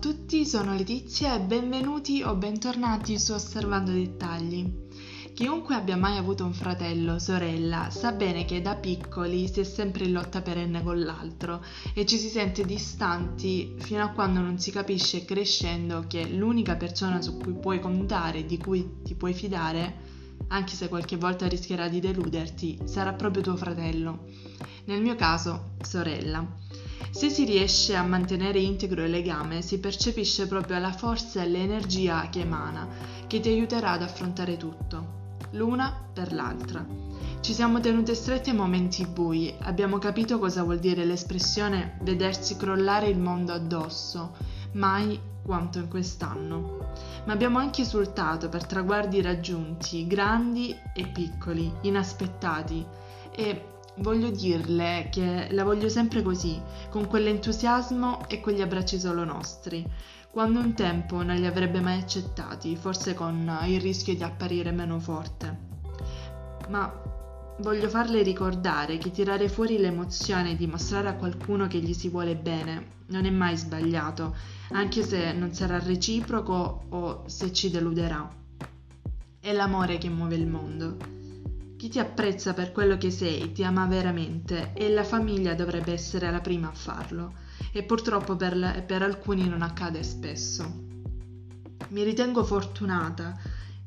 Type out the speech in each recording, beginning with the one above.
tutti, sono Letizia e benvenuti o bentornati su Osservando Dettagli. Chiunque abbia mai avuto un fratello o sorella sa bene che da piccoli si è sempre in lotta perenne con l'altro e ci si sente distanti fino a quando non si capisce crescendo che l'unica persona su cui puoi contare, di cui ti puoi fidare, anche se qualche volta rischierà di deluderti, sarà proprio tuo fratello. Nel mio caso, sorella. Se si riesce a mantenere integro il legame, si percepisce proprio la forza e l'energia che emana, che ti aiuterà ad affrontare tutto, l'una per l'altra. Ci siamo tenute strette ai momenti bui, abbiamo capito cosa vuol dire l'espressione vedersi crollare il mondo addosso, mai quanto in quest'anno. Ma abbiamo anche esultato per traguardi raggiunti, grandi e piccoli, inaspettati, e voglio dirle che la voglio sempre così, con quell'entusiasmo e quegli abbracci solo nostri, quando un tempo non li avrebbe mai accettati, forse con il rischio di apparire meno forte. Ma voglio farle ricordare che tirare fuori l'emozione e dimostrare a qualcuno che gli si vuole bene non è mai sbagliato, anche se non sarà reciproco o se ci deluderà. È l'amore che muove il mondo. Chi ti apprezza per quello che sei ti ama veramente e la famiglia dovrebbe essere la prima a farlo, e purtroppo per alcuni non accade spesso. Mi ritengo fortunata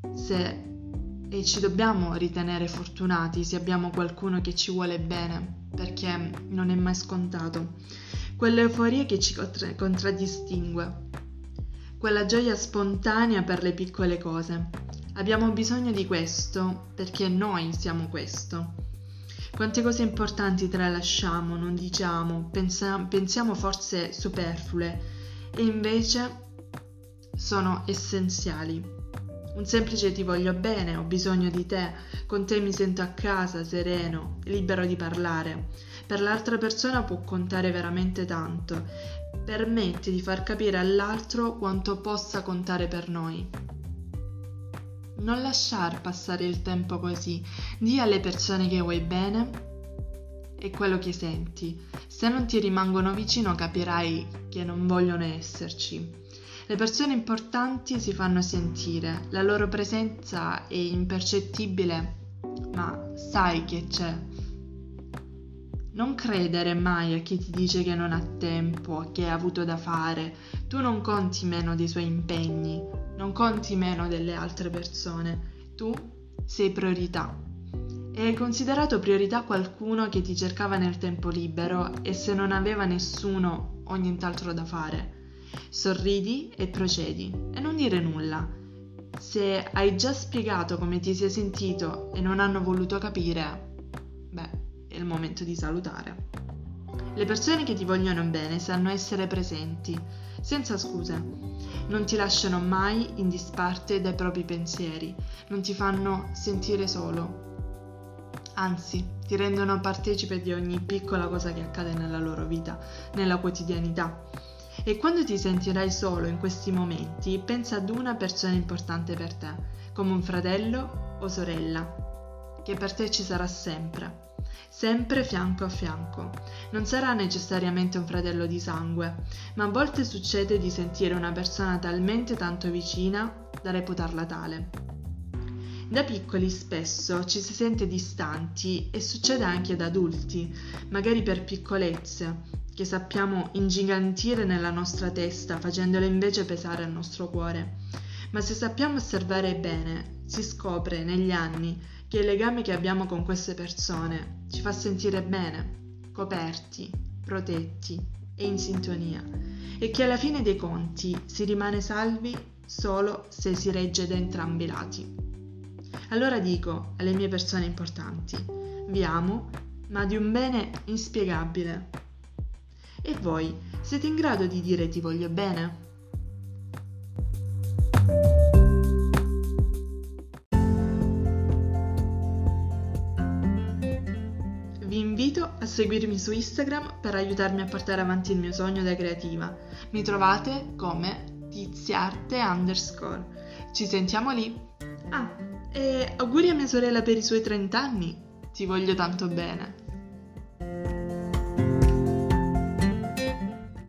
e ci dobbiamo ritenere fortunati se abbiamo qualcuno che ci vuole bene, perché non è mai scontato. Quell'euforia che ci contraddistingue, quella gioia spontanea per le piccole cose. Abbiamo bisogno di questo perché noi siamo questo. Quante cose importanti tralasciamo, non diciamo, pensiamo forse superflue e invece sono essenziali. Un semplice ti voglio bene, ho bisogno di te, con te mi sento a casa, sereno, libero di parlare. Per l'altra persona può contare veramente tanto. Permette di far capire all'altro quanto possa contare per noi. Non lasciar passare il tempo così, di alle persone che vuoi bene e quello che senti. Se non ti rimangono vicino capirai che non vogliono esserci. Le persone importanti si fanno sentire, la loro presenza è impercettibile, ma sai che c'è. Non credere mai a chi ti dice che non ha tempo, che ha avuto da fare. Tu non conti meno dei suoi impegni, non conti meno delle altre persone. Tu sei priorità. E hai considerato priorità qualcuno che ti cercava nel tempo libero e se non aveva nessuno o nient'altro da fare. Sorridi e procedi e non dire nulla. Se hai già spiegato come ti sei sentito e non hanno voluto capire, è il momento di salutare. Le persone che ti vogliono bene sanno essere presenti, senza scuse. Non ti lasciano mai in disparte dai propri pensieri, non ti fanno sentire solo. Anzi, ti rendono partecipe di ogni piccola cosa che accade nella loro vita, nella quotidianità. E quando ti sentirai solo in questi momenti, pensa ad una persona importante per te, come un fratello o sorella, che per te ci sarà sempre fianco a fianco. Non sarà necessariamente un fratello di sangue, ma a volte succede di sentire una persona talmente tanto vicina da reputarla tale. Da piccoli spesso ci si sente distanti e succede anche da adulti, magari per piccolezze che sappiamo ingigantire nella nostra testa, facendole invece pesare al nostro cuore. Ma se sappiamo osservare bene, si scopre negli anni che il legame che abbiamo con queste persone ci fa sentire bene, coperti, protetti e in sintonia, e che alla fine dei conti si rimane salvi solo se si regge da entrambi i lati. Allora dico alle mie persone importanti: vi amo, ma di un bene inspiegabile. E voi, siete in grado di dire ti voglio bene? Vi invito a seguirmi su Instagram per aiutarmi a portare avanti il mio sogno da creativa. Mi trovate come tiziarte_. Ci sentiamo lì. E auguri a mia sorella per i suoi 30 anni. Ti voglio tanto bene.